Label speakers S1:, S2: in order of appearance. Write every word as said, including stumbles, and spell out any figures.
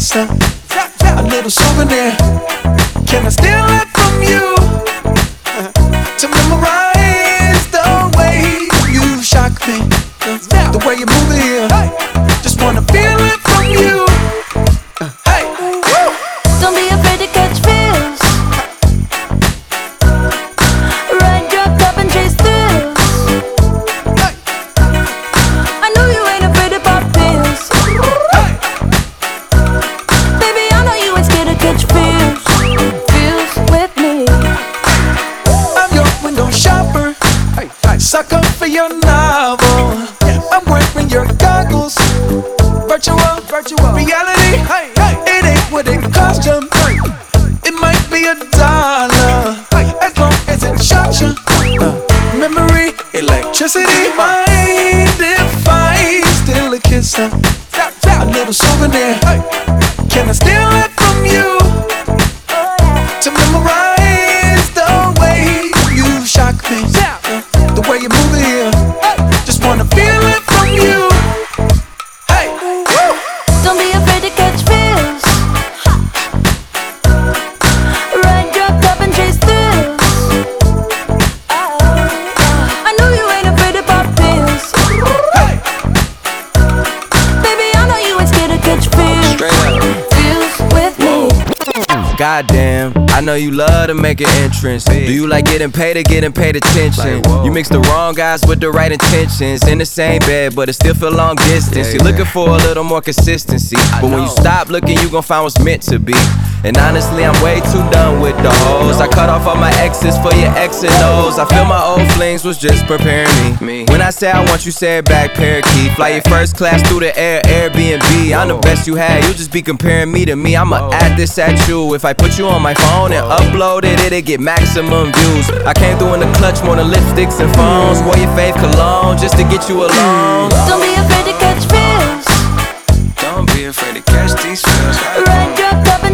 S1: kiss her, a little souvenir. Can I steal it from you to memorize the way you shock me, the way you move it here? Just wanna feel it from you. Hey,
S2: don't be afraid to catch feels. Ride your cup and chase thrills. I know you ain't afraid to pop pills. Baby, I know you ain't scared to catch feels. Feels with me.
S1: I'm your window shopper, sucker for your novel. I'm wearing your goggles. Virtual, virtual reality. It ain't what it cost you. It might be a dollar, as long as it shocks you. Uh, memory, electricity. Mind if I steal a kiss, uh, a little souvenir? Can I steal it from you to memorize the way you shock me, uh, the way you move it here? Just wanna feel it from you. Hey,
S2: don't be afraid to catch feels. Ride your cup and chase thrills. I know you ain't afraid to pop pills. Baby, I know you ain't scared to catch feels. Feels with me.
S3: Goddamn, I know you love to make an entrance. Do you like getting paid or getting paid attention? You mix the wrong guys with the right intentions. In the same bed, but it still feel long distance. You're looking for a little more consistency, but when you stop looking, you gon' find what's meant to be. And honestly, I'm way too done with the hoes. I cut off all my exes for your X and O's. I feel my old flings was just preparing me. When I say I want you, say it back, parakeet. Fly your first class through the air, Airbnb. I'm the best you had, you just be comparing me to me. I'ma add this at you. If I put you on my phone and upload it, it'll get maximum views. I came through in the clutch more than lipsticks and phones. Wore your fave cologne just to get you alone.
S2: Don't be afraid to catch feels.
S3: Don't be afraid to catch these feels.
S2: Ride your cup and